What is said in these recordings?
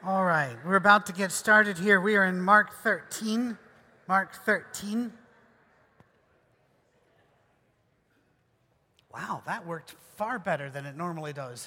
All right, we're about to get started here. We are in Mark 13. Mark 13. Wow, that worked far better than it normally does.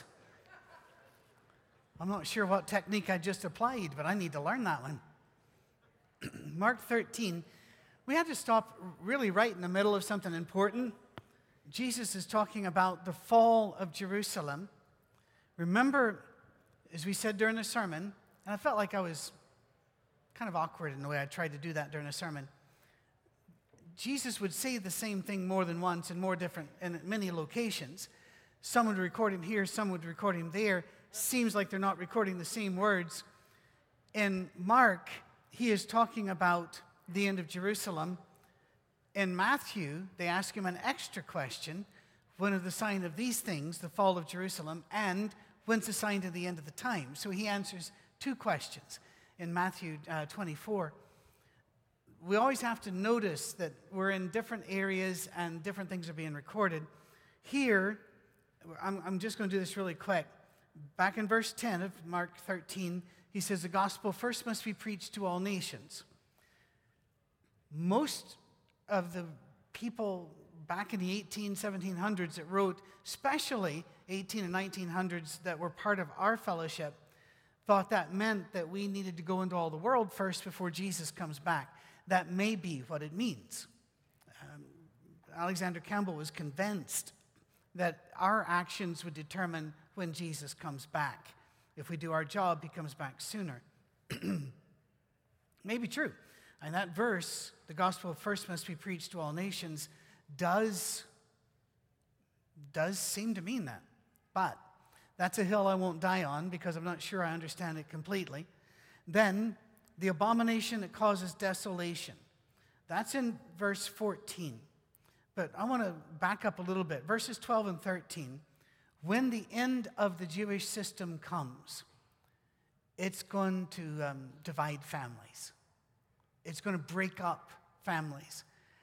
I'm not sure what technique I just applied, but I need to learn that one. Mark 13. We had to stop really right in the middle of something important. Jesus is talking about the fall of Jerusalem. Remember, as we said during the sermon, and I felt like I was kind of awkward in the way I tried to do that during a sermon. Jesus would say the same thing more than once and more different and at many locations. Some would record him here, some would record him there. Seems like they're not recording the same words. In Mark, he is talking about the end of Jerusalem. In Matthew, they ask him an extra question. When are the sign of these things, the fall of Jerusalem, and when's the sign of the end of the time? So he answers two questions in Matthew 24. We always have to notice that we're in different areas and different things are being recorded. Here, I'm just going to do this really quick. Back in verse 10 of Mark 13, he says, the gospel first must be preached to all nations. Most of the people back in the 1700s that wrote, especially 18 and 1900s that were part of our fellowship, thought that meant that we needed to go into all the world first before Jesus comes back. That may be what it means. Alexander Campbell was convinced that our actions would determine when Jesus comes back. If we do our job, he comes back sooner. May be true. And that verse, the gospel first must be preached to all nations, does seem to mean that. But that's a hill I won't die on because I'm not sure I understand it completely. Then, the abomination that causes desolation. That's in verse 14. But I want to back up a little bit. Verses 12 and 13. When the end of the Jewish system comes, it's going to divide families. It's going to break up families.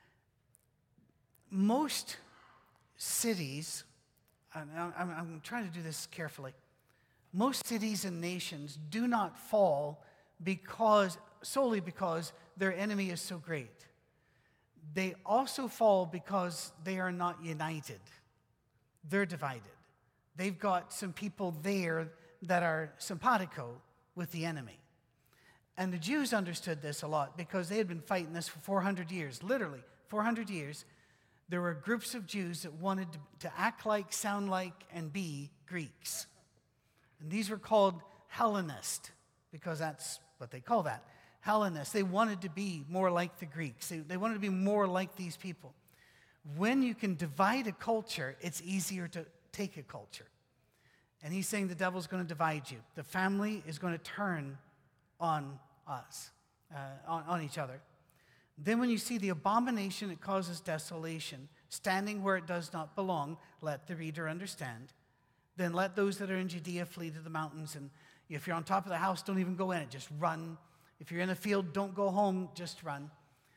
Most cities, and I'm trying to do this carefully, most cities and nations do not fall solely because their enemy is so great. They also fall because they are not united. They're divided. They've got some people there that are simpatico with the enemy. And the Jews understood this a lot because they had been fighting this for 400 years, literally 400 years. There were groups of Jews that wanted to act like, sound like, and be Greeks. And these were called Hellenists because that's what they call that. Hellenists. They wanted to be more like the Greeks. They wanted to be more like these people. When you can divide a culture, it's easier to take a culture. And he's saying the devil's going to divide you. The family is going to turn on us, on each other. Then when you see the abomination that causes desolation, standing where it does not belong, let the reader understand. Then let those that are in Judea flee to the mountains. And if you're on top of the house, don't even go in it. Just run. If you're in a field, don't go home. Just run.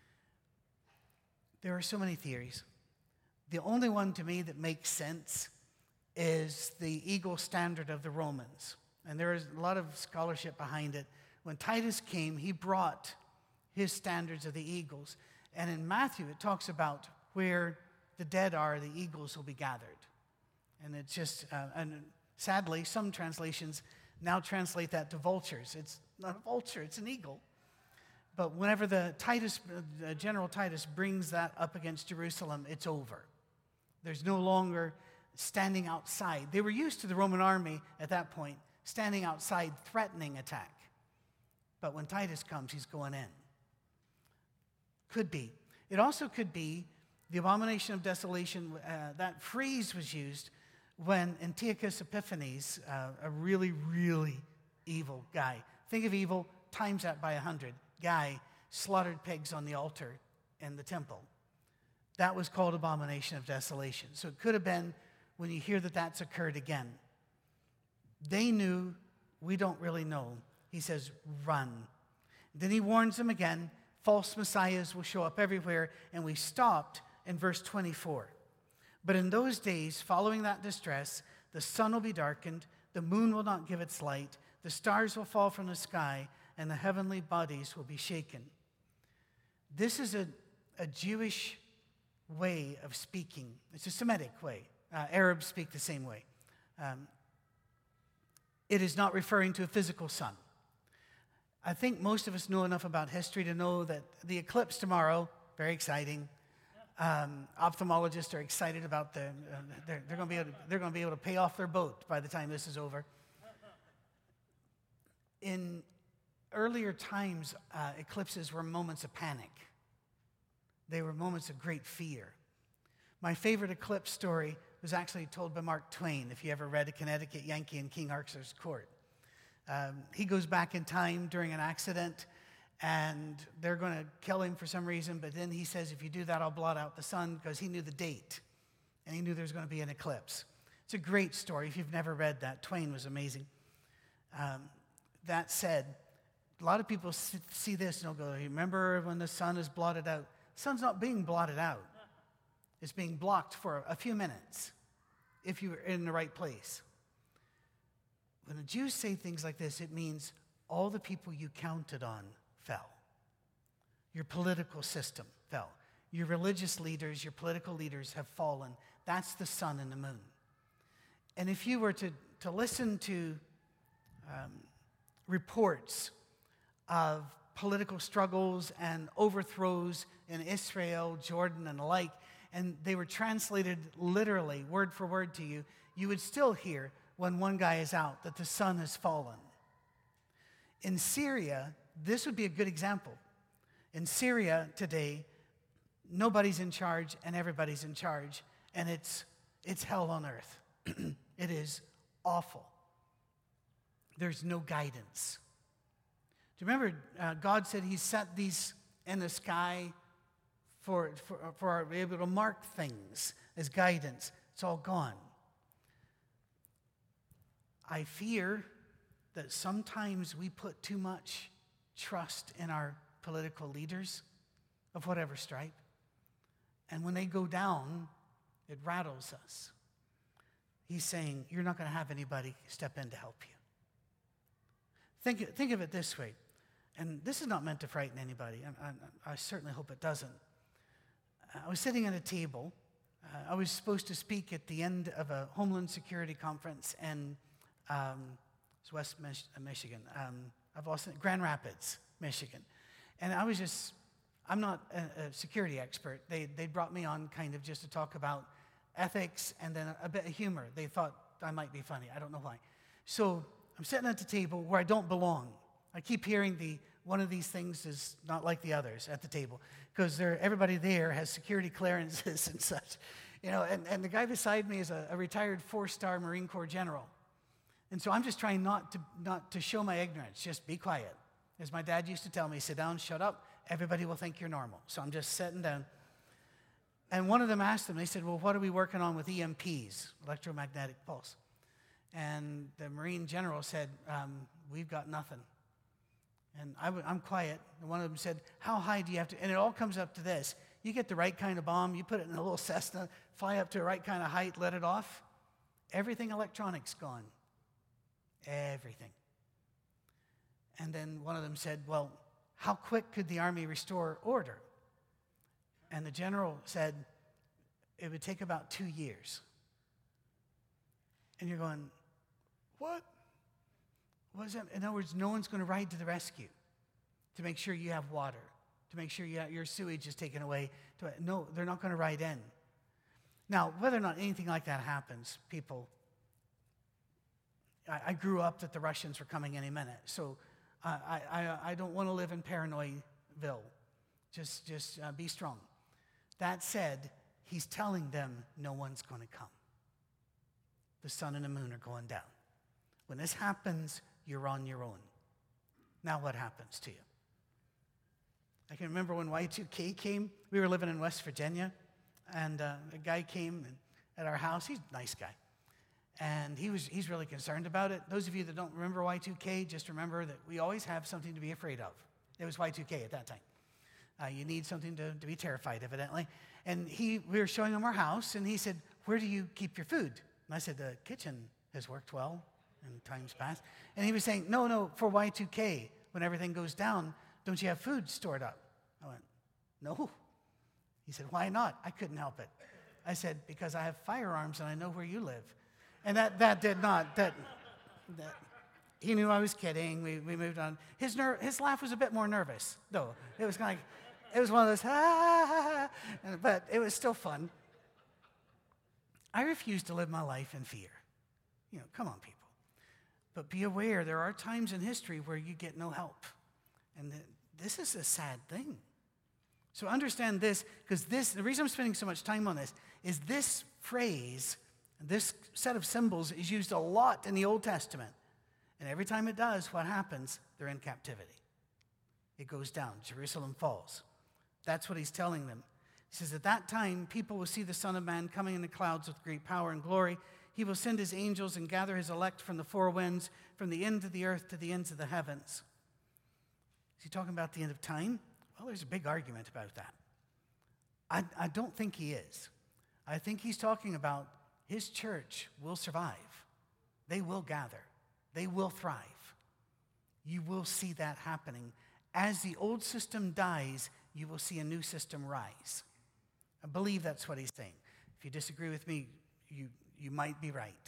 There are so many theories. The only one to me that makes sense is the eagle standard of the Romans. And there is a lot of scholarship behind it. When Titus came, he brought his standards of the eagles. And in Matthew, it talks about where the dead are, the eagles will be gathered. And it's just, and sadly, some translations now translate that to vultures. It's not a vulture, it's an eagle. But whenever General Titus brings that up against Jerusalem, it's over. There's no longer standing outside. They were used to the Roman army at that point, standing outside, threatening attack. But when Titus comes, he's going in. Could be. It also could be the abomination of desolation. That phrase was used when Antiochus Epiphanes, a really, really evil guy. Think of evil, times that by 100. Guy slaughtered pigs on the altar in the temple. That was called abomination of desolation. So it could have been when you hear that that's occurred again. They knew, we don't really know. He says, run. Then he warns them again, false messiahs will show up everywhere, and we stopped in verse 24. But in those days, following that distress, the sun will be darkened, The moon will not give its light. The stars will fall from the sky, and the heavenly bodies will be shaken. This is a Jewish way of speaking. It's a Semitic way. Arabs speak the same way. It is not referring to a physical sun. I think most of us know enough about history to know that the eclipse tomorrow, very exciting. Ophthalmologists are excited about they're going to be able to pay off their boat by the time this is over. In earlier times, eclipses were moments of panic. They were moments of great fear. My favorite eclipse story was actually told by Mark Twain, if you ever read A Connecticut Yankee in King Arthur's Court. He goes back in time during an accident, and they're going to kill him for some reason, but then he says, if you do that, I'll blot out the sun, because he knew the date, and he knew there was going to be an eclipse. It's a great story. If you've never read that, Twain was amazing. That said, a lot of people see this and they'll go, remember when the sun is blotted out? The sun's not being blotted out. It's being blocked for a few minutes if you're in the right place. When the Jews say things like this, it means all the people you counted on fell. Your political system fell. Your religious leaders, your political leaders have fallen. That's the sun and the moon. And if you were to listen to reports of political struggles and overthrows in Israel, Jordan, and the like, and they were translated literally, word for word to you, you would still hear when one guy is out that the sun has fallen. In Syria, this would be a good example. In Syria today, nobody's in charge and everybody's in charge, and it's hell on earth. It is awful. There's no guidance. Do you remember God said he set these in the sky for be able to mark things as guidance? It's all gone. I fear that sometimes we put too much trust in our political leaders of whatever stripe. And when they go down, it rattles us. He's saying, you're not going to have anybody step in to help you. Think of it this way, and this is not meant to frighten anybody. I certainly hope it doesn't. I was sitting at a table. I was supposed to speak at the end of a Homeland Security conference in it's West Michigan. I've lost it, Grand Rapids, Michigan. And I'm not a security expert. They brought me on kind of just to talk about ethics and then a bit of humor. They thought I might be funny. I don't know why. So I'm sitting at the table where I don't belong. I keep hearing one of these things is not like the others at the table because everybody there has security clearances and such. And the guy beside me is a retired 4-star Marine Corps general. And so I'm just trying not to show my ignorance, just be quiet. As my dad used to tell me, sit down, shut up, everybody will think you're normal. So I'm just sitting down. And one of them asked them, they said, well, what are we working on with EMPs, electromagnetic pulse? And the Marine general said, we've got nothing. And I'm quiet. And one of them said, how high do you have to? And it all comes up to this. You get the right kind of bomb, you put it in a little Cessna, fly up to the right kind of height, let it off. Everything electronics gone. Everything. And then one of them said, well, how quick could the Army restore order? And the general said, it would take about 2 years. And you're going, what? What is that? In other words, no one's going to ride to the rescue to make sure you have water, to make sure your sewage is taken away. No, they're not going to ride in. Now, whether or not anything like that happens, people, I grew up that the Russians were coming any minute, so I don't want to live in Paranoidville. Just be strong. That said, he's telling them no one's going to come. The sun and the moon are going down. When this happens, you're on your own. Now what happens to you? I can remember when Y2K came. We were living in West Virginia, and a guy came at our house. He's a nice guy. And he's really concerned about it. Those of you that don't remember Y2K, just remember that we always have something to be afraid of. It was Y2K at that time. You need something to be terrified, evidently. And we were showing him our house, and he said, where do you keep your food? And I said, the kitchen has worked well. in times past. And he was saying, no, for Y2K, when everything goes down, don't you have food stored up? I went, no. He said, why not? I couldn't help it. I said, because I have firearms and I know where you live. And that did not, he knew I was kidding. We moved on. His laugh was a bit more nervous, though. It was kind of like, it was one of those, but it was still fun. I refuse to live my life in fear. Come on, people. But be aware, there are times in history where you get no help. And this is a sad thing. So understand this, because the reason I'm spending so much time on this is this phrase, this set of symbols is used a lot in the Old Testament. And every time it does, what happens? They're in captivity. It goes down. Jerusalem falls. That's what he's telling them. He says, at that time, people will see the Son of Man coming in the clouds with great power and glory. He will send his angels and gather his elect from the four winds, from the end of the earth to the ends of the heavens. Is he talking about the end of time? Well, there's a big argument about that. I don't think he is. I think he's talking about his church will survive. They will gather. They will thrive. You will see that happening. As the old system dies, you will see a new system rise. I believe that's what he's saying. If you disagree with me, you might be right.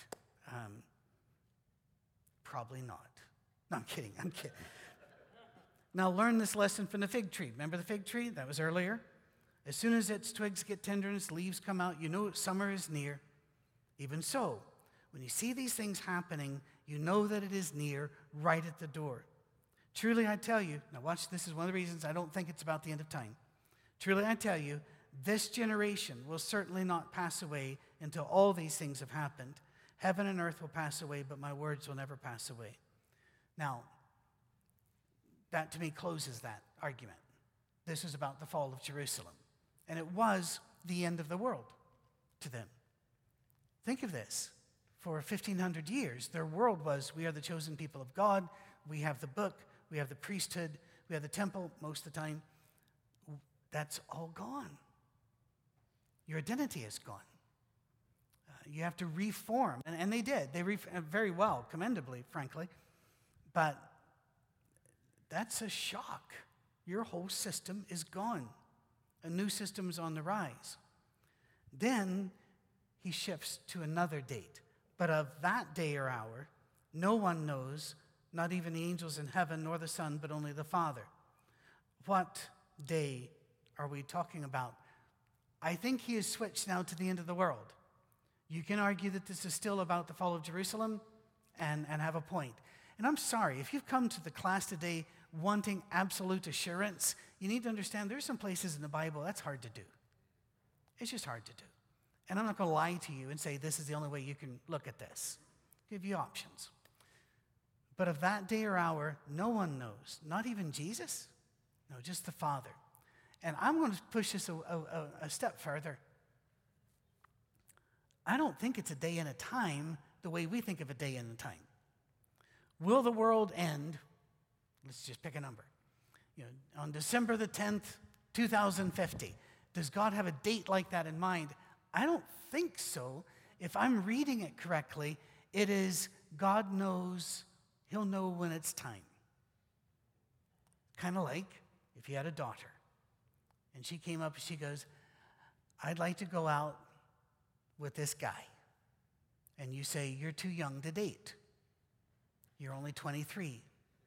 Probably not. No, I'm kidding. Now learn this lesson from the fig tree. Remember the fig tree? That was earlier. As soon as its twigs get tender and its leaves come out, you know summer is near. Even so, when you see these things happening, you know that it is near, right at the door. Truly I tell you, now watch, this is one of the reasons I don't think it's about the end of time. Truly I tell you, this generation will certainly not pass away until all these things have happened. Heaven and earth will pass away, but my words will never pass away. Now, that to me closes that argument. This is about the fall of Jerusalem. And it was the end of the world to them. Think of this. For 1,500 years, their world was, we are the chosen people of God. We have the book. We have the priesthood. We have the temple most of the time. That's all gone. Your identity is gone. You have to reform. And they did. They very well, commendably, frankly. But that's a shock. Your whole system is gone. A new system is on the rise. Then he shifts to another date. But of that day or hour, no one knows, not even the angels in heaven, nor the Son, but only the Father. What day are we talking about? I think he has switched now to the end of the world. You can argue that this is still about the fall of Jerusalem and have a point. And I'm sorry, if you've come to the class today wanting absolute assurance, you need to understand there's some places in the Bible that's hard to do. It's just hard to do. And I'm not going to lie to you and say this is the only way you can look at this. Give you options. But of that day or hour, no one knows. Not even Jesus? No, just the Father. And I'm going to push this a step further. I don't think it's a day and a time the way we think of a day and a time. Will the world end? Let's just pick a number. On December the 10th, 2050. Does God have a date like that in mind? I don't think so. If I'm reading it correctly, it is God knows, he'll know when it's time. Kind of like if you had a daughter and she came up and she goes, I'd like to go out with this guy. And you say, you're too young to date. You're only 23.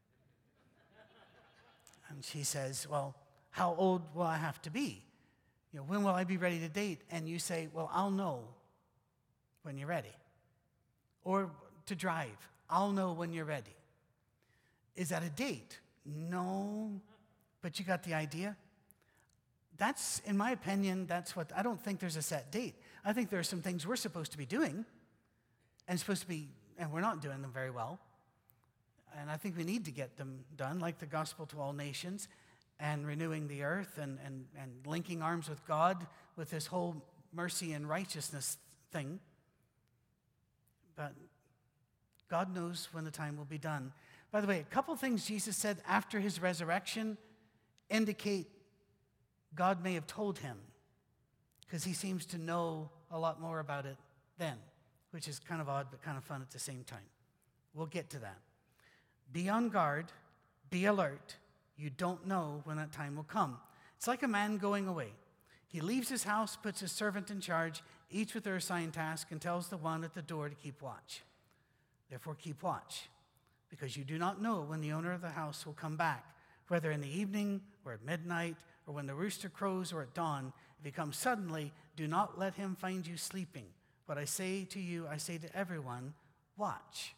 And she says, well, how old will I have to be? When will I be ready to date? And you say, well, I'll know when you're ready. Or to drive, I'll know when you're ready. Is that a date? No, but you got the idea? That's, in my opinion, I don't think there's a set date. I think there are some things we're supposed to be doing and we're not doing them very well. And I think we need to get them done, like the gospel to all nations and renewing the earth and linking arms with God with this whole mercy and righteousness thing. But God knows when the time will be done. By the way, a couple things Jesus said after his resurrection indicate God may have told him, because he seems to know a lot more about it then, which is kind of odd but kind of fun at the same time. We'll get to that. Be on guard. Be alert. You don't know when that time will come. It's like a man going away. He leaves his house, puts his servant in charge, each with their assigned task, and tells the one at the door to keep watch. Therefore, keep watch, because you do not know when the owner of the house will come back, whether in the evening or at midnight or when the rooster crows or at dawn. If he comes suddenly, do not let him find you sleeping. What I say to you, I say to everyone, watch.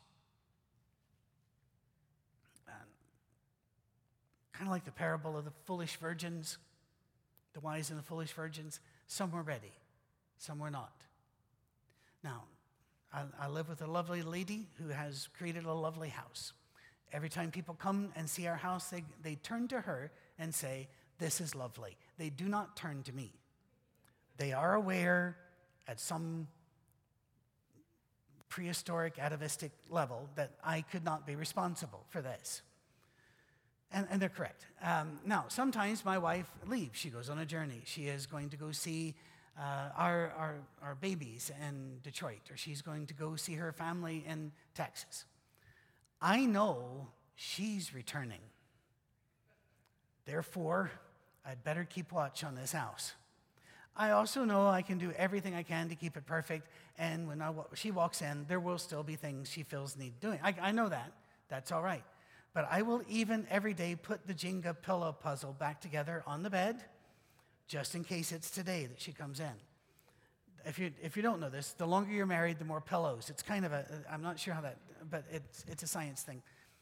Kind of like the parable of the foolish virgins, the wise and the foolish virgins. Some were ready, some were not. Now, I live with a lovely lady who has created a lovely house. Every time people come and see our house, they turn to her and say, this is lovely. They do not turn to me. They are aware at some prehistoric, atavistic level that I could not be responsible for this. And they're correct. Now, sometimes my wife leaves. She goes on a journey. She is going to go see our babies in Detroit, or she's going to go see her family in Texas. I know she's returning. Therefore, I'd better keep watch on this house. I also know I can do everything I can to keep it perfect, and when she walks in, there will still be things she feels need doing. I know that. That's all right. But I will even every day put the Jenga pillow puzzle back together on the bed, just in case it's today that she comes in. If you don't know this, the longer you're married, the more pillows. It's kind of I'm not sure how that, but it's a science thing.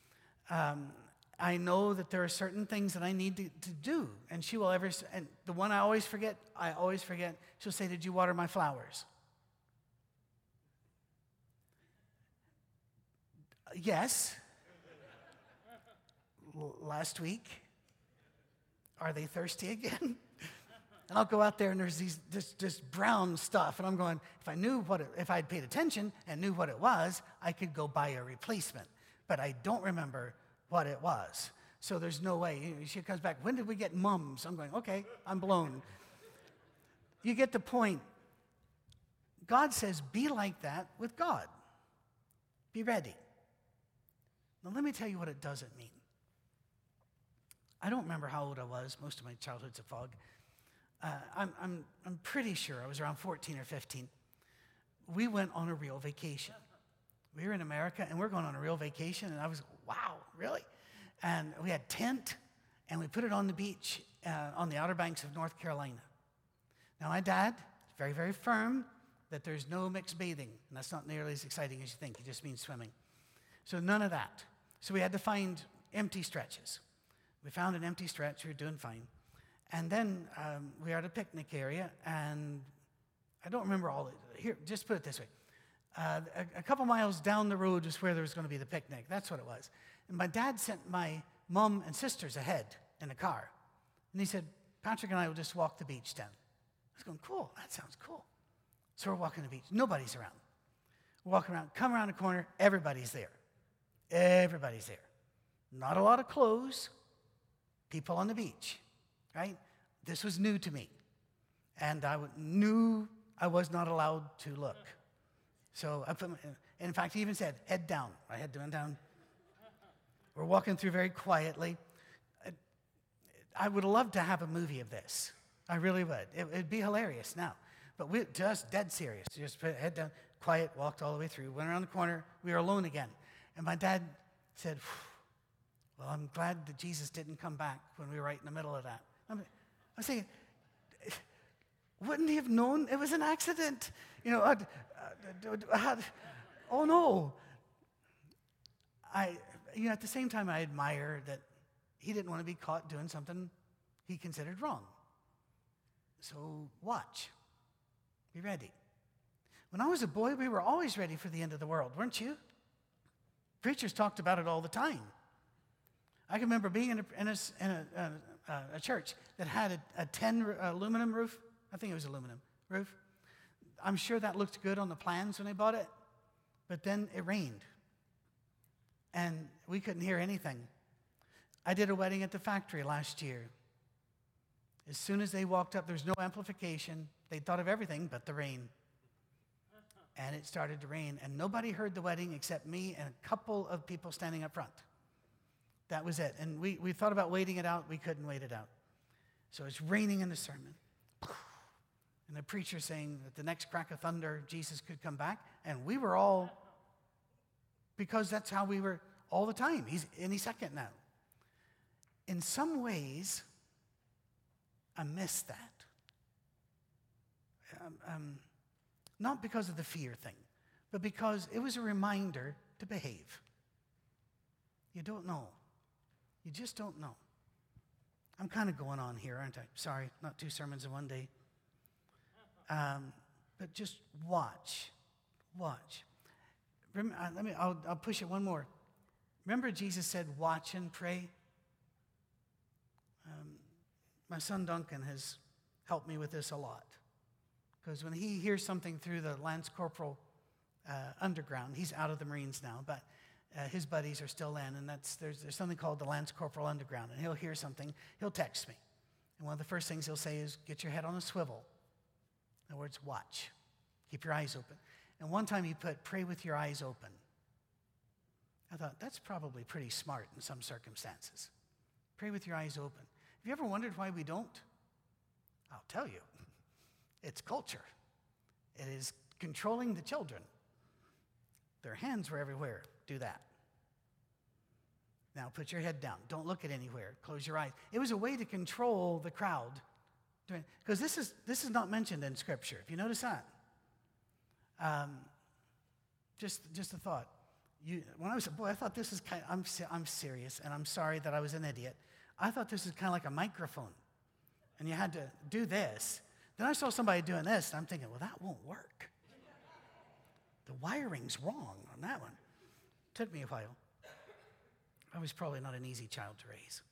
I know that there are certain things that I need to do, and she will and the one I always forget, she'll say, did you water my flowers? Yes. Last week. Are they thirsty again? And I'll go out there and there's this brown stuff, and I'm going, if I'd paid attention and knew what it was, I could go buy a replacement. But I don't remember what it was. So there's no way. She comes back, when did we get mums? I'm going, okay, I'm blown. You get the point. God says, be like that with God. Be ready. Now let me tell you what it doesn't mean. I don't remember how old I was. Most of my childhood's a fog. I'm pretty sure I was around 14 or 15. We went on a real vacation. We were in America, and we're going on a real vacation, and I was, wow, really? And we had tent, and we put it on the beach on the Outer Banks of North Carolina. Now, my dad is very, very firm that there's no mixed bathing, and that's not nearly as exciting as you think. It just means swimming. So none of that. So we had to find empty stretches. We found an empty stretch. We were doing fine. And then we were at a picnic area, and I don't remember all of it. Here, just put it this way. A couple miles down the road is where there was going to be the picnic. That's what it was. And my dad sent my mom and sisters ahead in a car. And he said, Patrick and I will just walk the beach then. I was going, cool, that sounds cool. So we're walking the beach. Nobody's around. We're walking around, come around the corner, everybody's there. Everybody's there. Not a lot of clothes. People on the beach, right? This was new to me. And I knew I was not allowed to look. So I in fact, he even said, head down. My head down. We're walking through very quietly. I would love to have a movie of this. I really would. It'd be hilarious now. But we're just dead serious. Just put head down, quiet, walked all the way through, went around the corner. We were alone again. And my dad said, well, I'm glad that Jesus didn't come back when we were right in the middle of that. I was thinking, wouldn't he have known it was an accident? Oh no. At the same time, I admire that he didn't want to be caught doing something he considered wrong. So watch. Be ready. When I was a boy, we were always ready for the end of the world, weren't you? Preachers talked about it all the time. I can remember being in a church that had a tin aluminum roof. I think it was aluminum roof. I'm sure that looked good on the plans when they bought it, but then it rained, and we couldn't hear anything. I did a wedding at the factory last year. As soon as they walked up, there was no amplification. They thought of everything but the rain. and it started to rain, and nobody heard the wedding except me and a couple of people standing up front. That was it. And we thought about waiting it out. We couldn't wait it out. So it's raining in the sermon. And the preacher saying that the next crack of thunder, Jesus could come back. And we were all, because that's how we were all the time. He's any second now. In some ways, I miss that. Not because of the fear thing, but because it was a reminder to behave. You don't know. You just don't know. I'm kind of going on here, aren't I? Sorry, not 2 sermons in one day. But just watch. Watch. I'll push it one more. Remember Jesus said, watch and pray? My son Duncan has helped me with this a lot. Because when he hears something through the Lance Corporal underground, he's out of the Marines now, but his buddies are still in, and there's something called the Lance Corporal Underground, and he'll hear something, he'll text me. And one of the first things he'll say is, get your head on a swivel. In other words, watch. Keep your eyes open. And one time he put, pray with your eyes open. I thought, that's probably pretty smart in some circumstances. Pray with your eyes open. Have you ever wondered why we don't? I'll tell you. It's culture. It is controlling the children. Their hands were everywhere. Do that. Now put your head down. Don't look at anywhere. Close your eyes. It was a way to control the crowd. Because this is not mentioned in Scripture. If you notice that. Just a thought. When I was a boy, I thought this is kind of, I'm serious, and I'm sorry that I was an idiot. I thought this was kind of like a microphone, and you had to do this. Then I saw somebody doing this, and I'm thinking, well, that won't work. The wiring's wrong on that one. Took me a while. I was probably not an easy child to raise.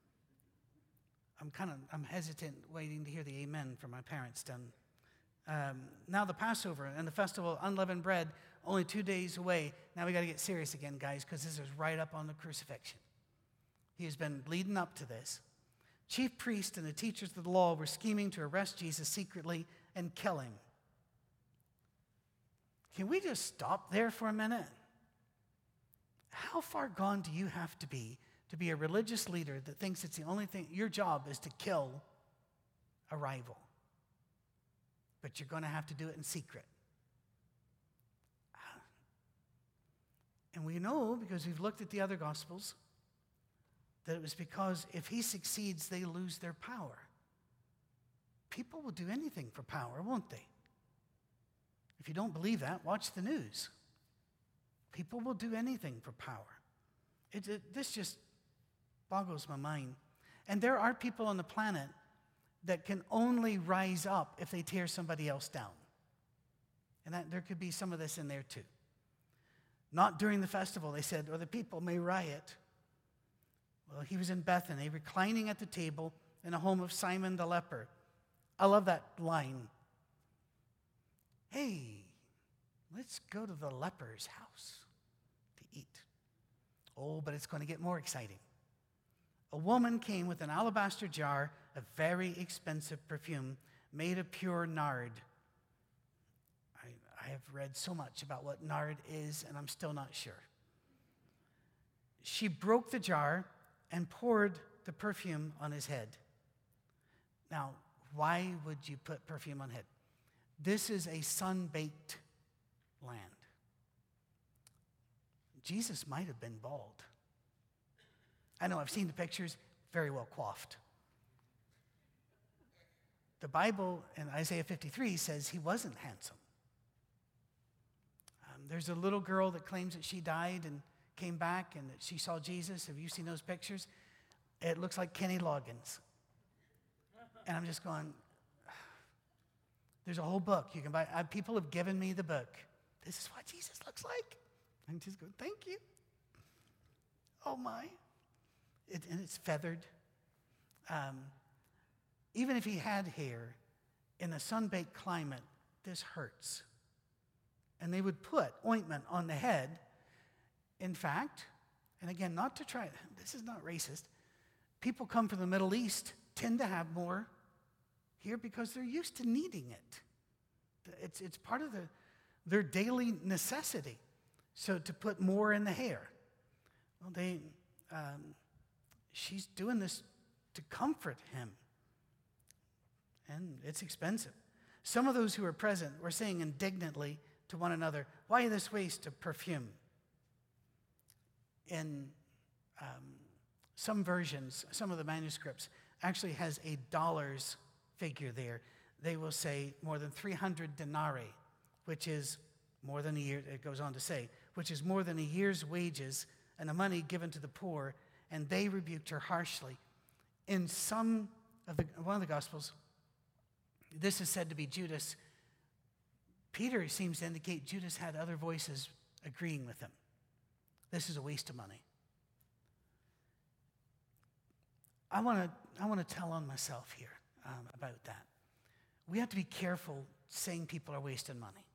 I'm hesitant waiting to hear the amen from my parents done. Now the Passover and the festival of unleavened bread, only 2 days away. Now we got to get serious again, guys, because this is right up on the crucifixion. He has been leading up to this. Chief priests and the teachers of the law were scheming to arrest Jesus secretly and kill him. Can we just stop there for a minute? How far gone do you have to be a religious leader that thinks it's the only thing, your job is to kill a rival? But you're going to have to do it in secret. And we know, because we've looked at the other Gospels, that it was because if he succeeds, they lose their power. People will do anything for power, won't they? If you don't believe that, watch the news. People will do anything for power. This just boggles my mind. And there are people on the planet that can only rise up if they tear somebody else down. And that there could be some of this in there too. Not during the festival, they said, or the people may riot. Well, he was in Bethany, reclining at the table in a home of Simon the leper. I love that line. Hey, let's go to the leper's house to eat. Oh, but it's going to get more exciting. A woman came with an alabaster jar of very expensive perfume made of pure nard. I have read so much about what nard is, and I'm still not sure. She broke the jar and poured the perfume on his head. Now, why would you put perfume on head? This is a sun-baked land. Jesus might have been bald. I know, I've seen the pictures, very well coiffed. The Bible in Isaiah 53 says he wasn't handsome. There's a little girl that claims that she died and came back and that she saw Jesus. Have you seen those pictures? It looks like Kenny Loggins. And I'm just going, there's a whole book you can buy. People have given me the book. This is what Jesus looks like. I'm just going, thank you. Oh my. And it's feathered. Even if he had hair, in a sun-baked climate, this hurts. And they would put ointment on the head. In fact, and again, not to try, this is not racist, people come from the Middle East tend to have more here because they're used to needing it. It's part of their daily necessity. So to put more in the hair. Well, she's doing this to comfort him. And it's expensive. Some of those who were present were saying indignantly to one another, "Why this waste of perfume?" In some versions, some of the manuscripts actually has a dollars figure there. They will say more than 300 denarii, which is more than a year, it goes on to say, which is more than a year's wages and the money given to the poor, and they rebuked her harshly. In one of the Gospels, this is said to be Judas. Peter seems to indicate Judas had other voices agreeing with him. This is a waste of money. I want to tell on myself here about that. We have to be careful saying people are wasting money.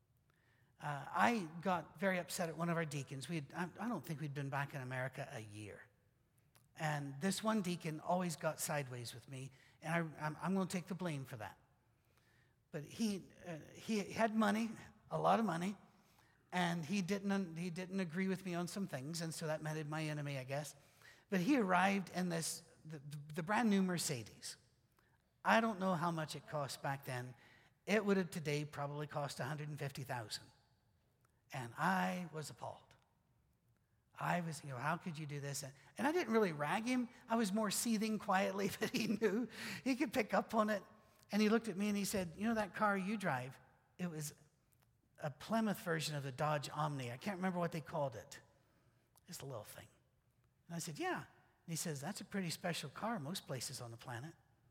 I got very upset at one of our deacons. I don't think we'd been back in America a year. And this one deacon always got sideways with me, and I'm going to take the blame for that. But he had money, a lot of money, and he didn't agree with me on some things, and so that made him my enemy, I guess. But he arrived in the brand new Mercedes. I don't know how much it cost back then. It would have today probably cost $150,000. And I was appalled. I was, how could you do this? And I didn't really rag him. I was more seething quietly, but he knew. He could pick up on it. And he looked at me and he said, that car you drive, it was a Plymouth version of the Dodge Omni. I can't remember what they called it. Just a little thing. And I said, yeah. And he says, that's a pretty special car most places on the planet.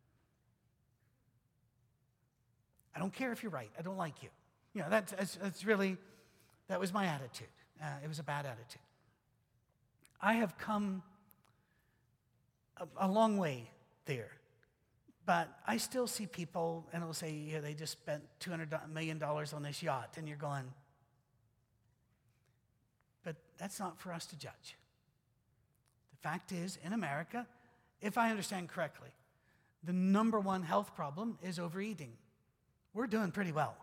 I don't care if you're right. I don't like you. That was my attitude. It was a bad attitude. I have come a long way there. But I still see people, and it'll say, they just spent $200 million on this yacht. And you're going, but that's not for us to judge. The fact is, in America, if I understand correctly, the number one health problem is overeating. We're doing pretty well.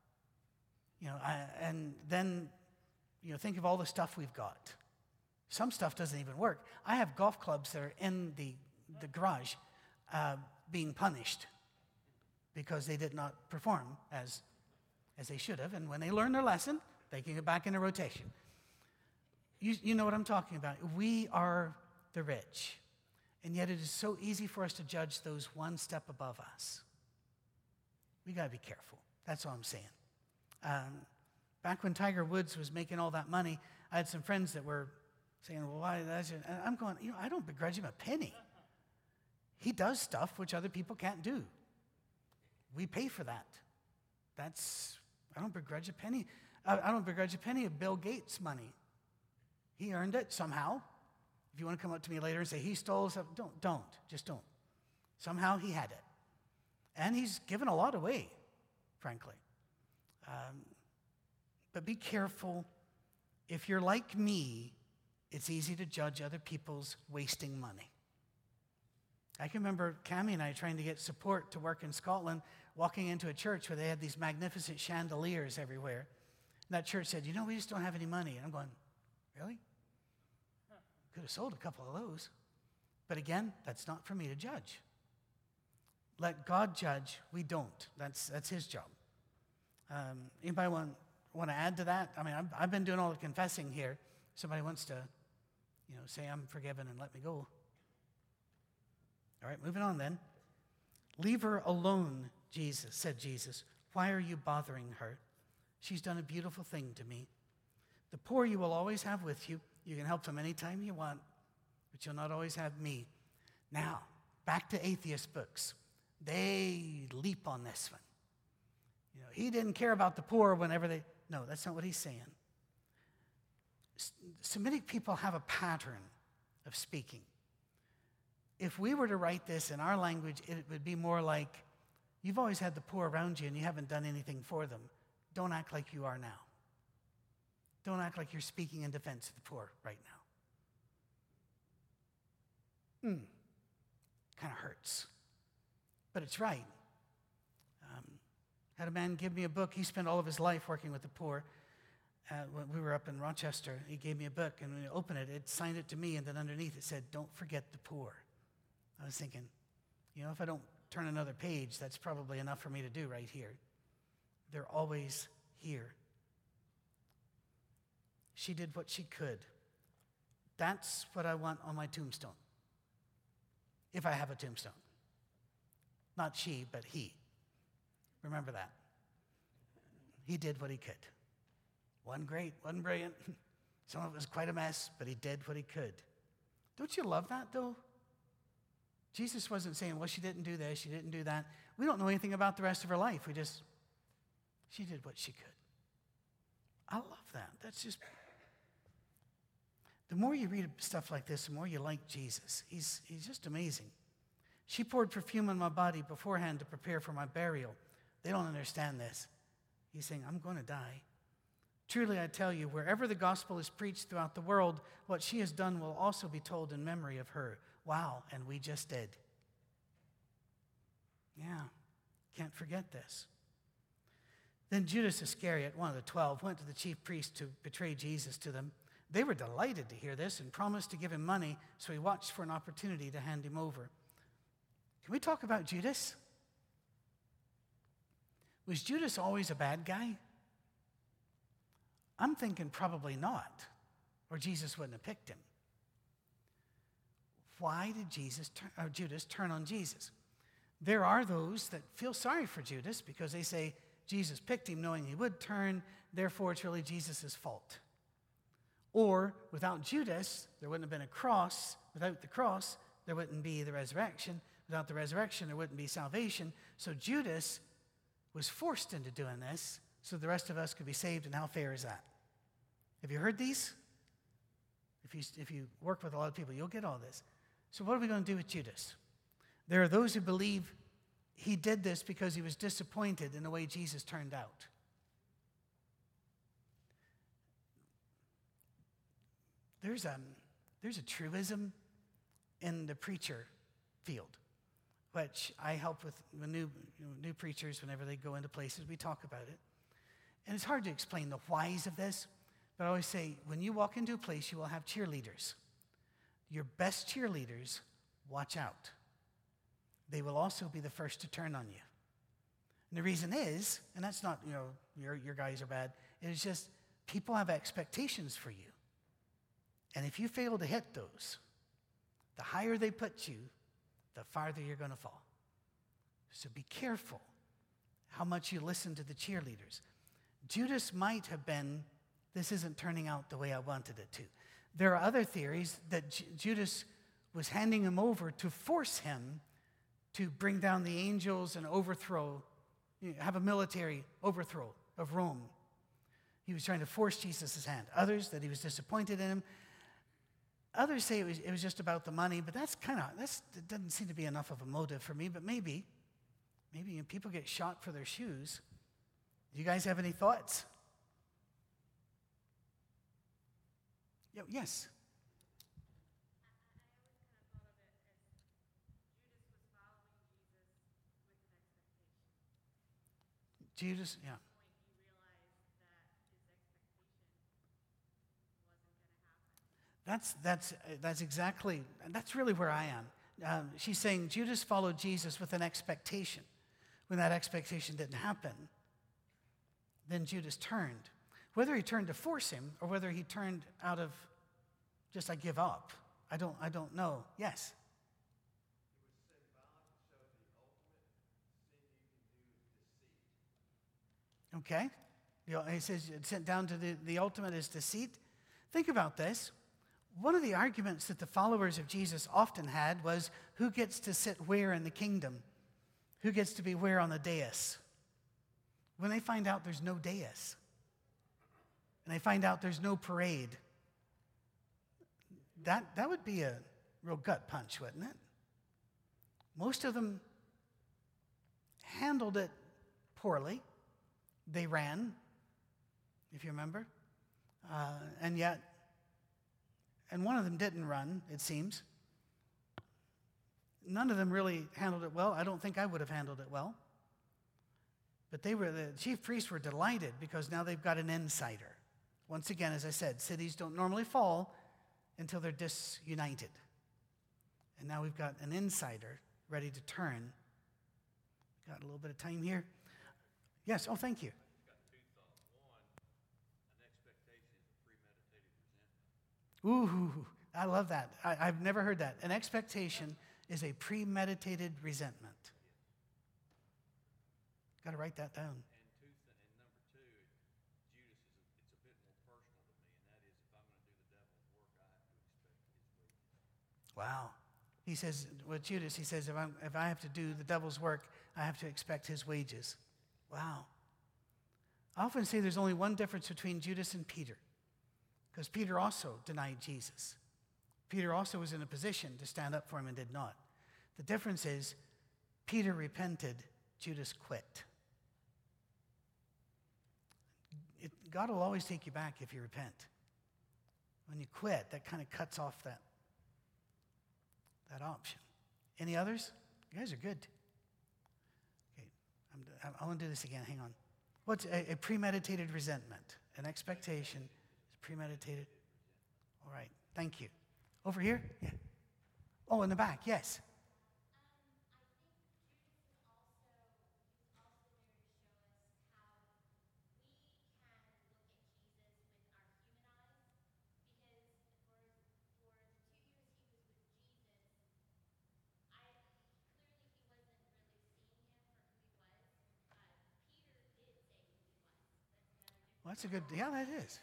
And then, think of all the stuff we've got. Some stuff doesn't even work. I have golf clubs that are in the garage being punished because they did not perform as they should have. And when they learn their lesson, they can get back into rotation. You know what I'm talking about. We are the rich. And yet it is so easy for us to judge those one step above us. We got to be careful. That's all I'm saying. Back when Tiger Woods was making all that money, I had some friends that were saying, well, why that's it? And I'm going, I don't begrudge him a penny. He does stuff which other people can't do. We pay for that. I don't begrudge a penny. I don't begrudge a penny of Bill Gates' money. He earned it somehow. If you want to come up to me later and say he stole something, just don't. Somehow he had it. And he's given a lot away, frankly. But be careful. If you're like me, it's easy to judge other people's wasting money. I can remember Cammie and I trying to get support to work in Scotland, walking into a church where they had these magnificent chandeliers everywhere. And that church said, we just don't have any money. And I'm going, really? Could have sold a couple of those. But again, that's not for me to judge. Let God judge. We don't. That's his job. Anybody want to add to that? I mean, I've been doing all the confessing here. Somebody wants to, say I'm forgiven and let me go. All right, moving on then. Leave her alone, said Jesus. Why are you bothering her? She's done a beautiful thing to me. The poor you will always have with you. You can help them anytime you want, but you'll not always have me. Now, back to atheist books. They leap on this one. He didn't care about the poor whenever no, that's not what he's saying. Semitic people have a pattern of speaking. If we were to write this in our language, it would be more like, you've always had the poor around you and you haven't done anything for them. Don't act like you are now. Don't act like you're speaking in defense of the poor right now. Kind of hurts. But it's right. Had a man give me a book. He spent all of his life working with the poor. When we were up in Rochester, he gave me a book, and when we opened it, it signed it to me, and then underneath it said, "Don't forget the poor." I was thinking, if I don't turn another page, that's probably enough for me to do right here. They're always here. She did what she could. That's what I want on my tombstone, if I have a tombstone. Not she, but he. Remember that. He did what he could. Wasn't great, wasn't brilliant. Some of it was quite a mess, but he did what he could. Don't you love that, though? Jesus wasn't saying, well, she didn't do this, she didn't do that. We don't know anything about the rest of her life. She did what she could. I love that. That's just, the more you read stuff like this, the more you like Jesus. He's just amazing. She poured perfume on my body beforehand to prepare for my burial. They don't understand this. He's saying, I'm going to die. Truly, I tell you, wherever the gospel is preached throughout the world, what she has done will also be told in memory of her. Wow, and we just did. Yeah, can't forget this. Then Judas Iscariot, one of the 12, went to the chief priests to betray Jesus to them. They were delighted to hear this and promised to give him money, so he watched for an opportunity to hand him over. Can we talk about Judas? Was Judas always a bad guy? I'm thinking probably not, or Jesus wouldn't have picked him. Why did Judas turn on Jesus? There are those that feel sorry for Judas because they say Jesus picked him knowing he would turn, therefore it's really Jesus' fault. Or without Judas, there wouldn't have been a cross. Without the cross, there wouldn't be the resurrection. Without the resurrection, there wouldn't be salvation. So Judas was forced into doing this so the rest of us could be saved, and how fair is that? Have you heard these? If you work with a lot of people, you'll get all this. So what are we going to do with Judas? There are those who believe he did this because he was disappointed in the way Jesus turned out. There's a truism in the preacher field, which I help with new preachers whenever they go into places. We talk about it. And it's hard to explain the whys of this, but I always say, when you walk into a place, you will have cheerleaders. Your best cheerleaders, watch out. They will also be the first to turn on you. And the reason is, and that's not, your guys are bad, it is just people have expectations for you. And if you fail to hit those, the higher they put you, the farther you're going to fall. So be careful how much you listen to the cheerleaders. Judas might have been, this isn't turning out the way I wanted it to. There are other theories that Judas was handing him over to force him to bring down the angels and have a military overthrow of Rome. He was trying to force Jesus' hand. Others, that he was disappointed in him. Others say it was just about the money, but that doesn't seem to be enough of a motive for me, but maybe people get shot for their shoes. Do you guys have any thoughts? Yes. Judas, yeah. That's exactly, that's really where I am. She's saying Judas followed Jesus with an expectation. When that expectation didn't happen, then Judas turned. Whether he turned to force him or whether he turned out of just, I give up, I don't know. Yes? Okay. He says it's sent down to the ultimate is deceit. Think about this. One of the arguments that the followers of Jesus often had was who gets to sit where in the kingdom? Who gets to be where on the dais? When they find out there's no dais, and they find out there's no parade, that would be a real gut punch, wouldn't it? Most of them handled it poorly. They ran, if you remember, and one of them didn't run, it seems. None of them really handled it well. I don't think I would have handled it well. But the chief priests were delighted because now they've got an insider. Once again, as I said, cities don't normally fall until they're disunited. And now we've got an insider ready to turn. Got a little bit of time here. Yes, oh, thank you. Got two thoughts. One, an expectation is a premeditated resentment. Ooh, I love that. I've never heard that. An expectation is a premeditated resentment. Got to write that down. And number two, Judas it's a bit more personal to me, and that is if I'm going to do the devil's work, I have to expect his wages. Wow. He says, with Judas, he says, if I have to do the devil's work, I have to expect his wages. Wow. I often say there's only one difference between Judas and Peter, because Peter also denied Jesus. Peter also was in a position to stand up for him and did not. The difference is Peter repented, Judas quit. God will always take you back if you repent. When you quit, that kind of cuts off that option. Any others? You guys are good. Okay, I want to do this again. Hang on. What's a premeditated resentment? An expectation is premeditated. All right. Thank you. Over here? Yeah. Oh, in the back. Yes. Well, that's a good, yeah, that is.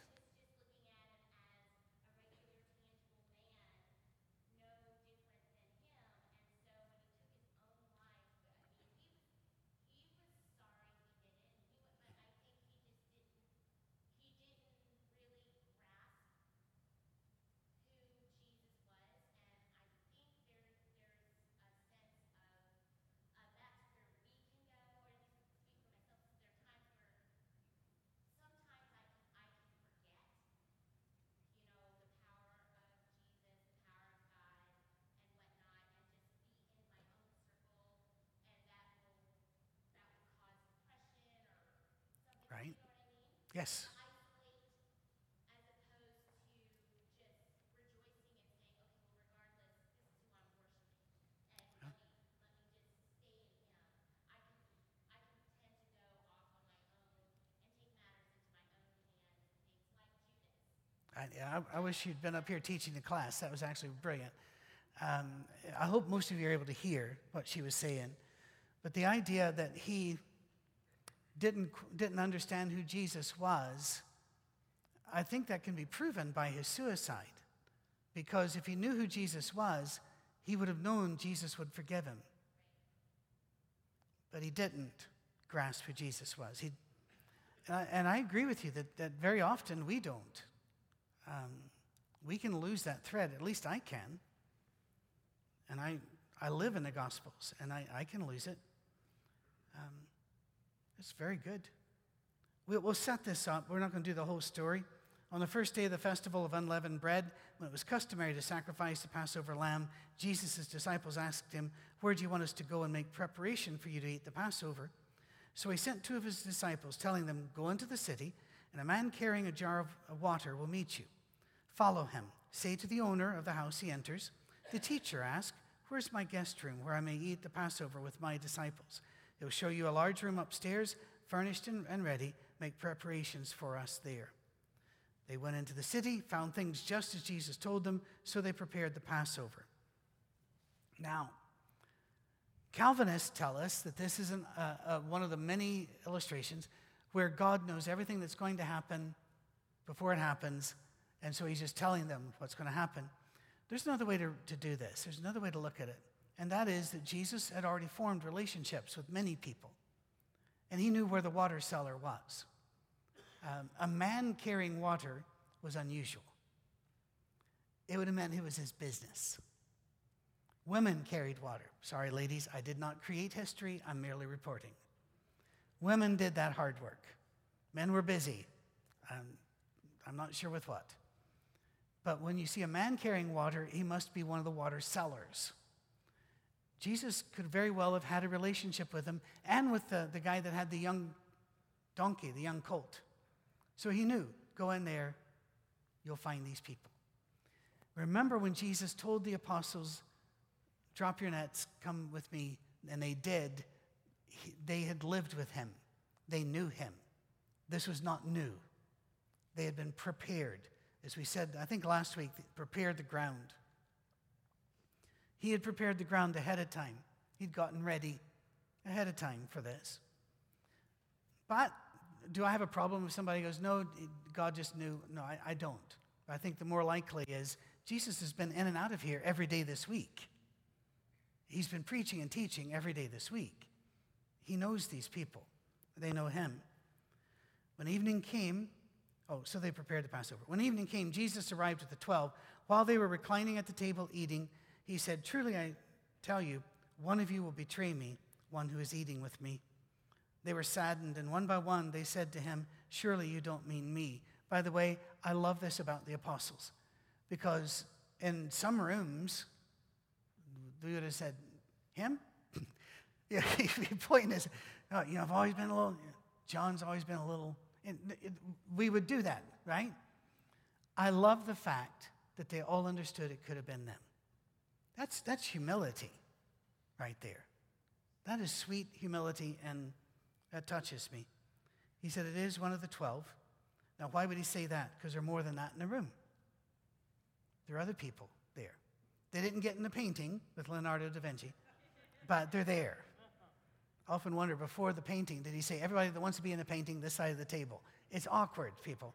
Right? Yes. I wish you'd been up here teaching the class. That was actually brilliant. I hope most of you are able to hear what she was saying. But the idea that he didn't understand who Jesus was, I think that can be proven by his suicide. Because if he knew who Jesus was, he would have known Jesus would forgive him. But he didn't grasp who Jesus was. And I agree with you that very often we don't. We can lose that thread. At least I can. And I live in the Gospels, and I can lose it. It's very good. We'll set this up. We're not going to do the whole story. On the first day of the festival of unleavened bread, when it was customary to sacrifice the Passover lamb, Jesus' disciples asked him, "Where do you want us to go and make preparation for you to eat the Passover?" So he sent two of his disciples, telling them, "Go into the city, and a man carrying a jar of water will meet you. Follow him. Say to the owner of the house he enters, 'The teacher asked, where's my guest room where I may eat the Passover with my disciples? He'll show you a large room upstairs, furnished and ready. Make preparations for us there.' They went into the city, found things just as Jesus told them, so they prepared the Passover." Now, Calvinists tell us that this is one of the many illustrations where God knows everything that's going to happen before it happens, and so he's just telling them what's going to happen. There's another way to do this. There's another way to look at it, and that is that Jesus had already formed relationships with many people, and he knew where the water cellar was. A man carrying water was unusual. It would have meant it was his business. Women carried water. Sorry, ladies, I did not create history. I'm merely reporting. Women did that hard work. Men were busy. I'm not sure with what. But when you see a man carrying water, he must be one of the water sellers. Jesus could very well have had a relationship with him and with the guy that had the young donkey, the young colt. So he knew, go in there, you'll find these people. Remember when Jesus told the apostles, drop your nets, come with me, and they did. They had lived with him. They knew him. This was not new. They had been prepared. As we said, I think last week, prepared the ground. He had prepared the ground ahead of time. He'd gotten ready ahead of time for this. But do I have a problem if somebody goes, no, God just knew? No, I don't. I think the more likely is Jesus has been in and out of here every day this week. He's been preaching and teaching every day this week. He knows these people. They know him. When evening came, so they prepared the Passover. When evening came, Jesus arrived with the 12. While they were reclining at the table eating, he said, truly I tell you, one of you will betray me, one who is eating with me. They were saddened, and one by one they said to him, surely you don't mean me. By the way, I love this about the apostles, because in some rooms, they would have said, him? Yeah, the point is, I've always been a little, John's always been a little, we would do that, right? I love the fact that they all understood it could have been them. That's humility right there. That is sweet humility, and that touches me. He said it is one of the 12. Now, why would he say that? Because there are more than that in the room. There are other people there. They didn't get in the painting with Leonardo da Vinci, but they're there. I often wonder, before the painting, did he say, everybody that wants to be in the painting, this side of the table? It's awkward, people.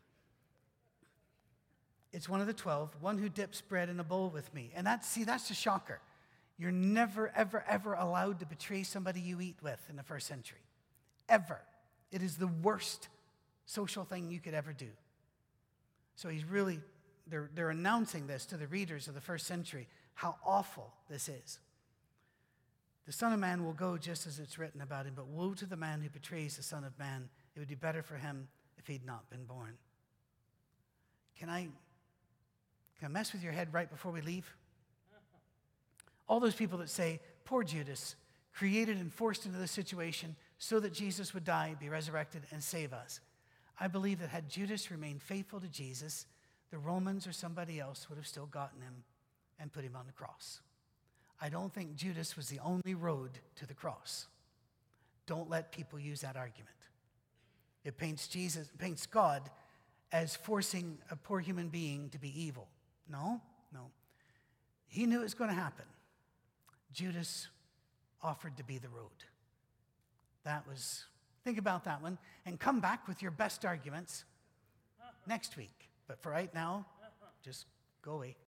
It's one of the 12, one who dips bread in a bowl with me. And that's the shocker. You're never, ever, ever allowed to betray somebody you eat with in the first century. Ever. It is the worst social thing you could ever do. So they're announcing this to the readers of the first century, how awful this is. The Son of Man will go just as it's written about him, but woe to the man who betrays the Son of Man. It would be better for him if he'd not been born. Can I mess with your head right before we leave? All those people that say, poor Judas, created and forced into this situation so that Jesus would die, be resurrected, and save us. I believe that had Judas remained faithful to Jesus, the Romans or somebody else would have still gotten him and put him on the cross. I don't think Judas was the only road to the cross. Don't let people use that argument. It paints God as forcing a poor human being to be evil. No. He knew it was going to happen. Judas offered to be the road. Think about that one, and come back with your best arguments next week. But for right now, just go away.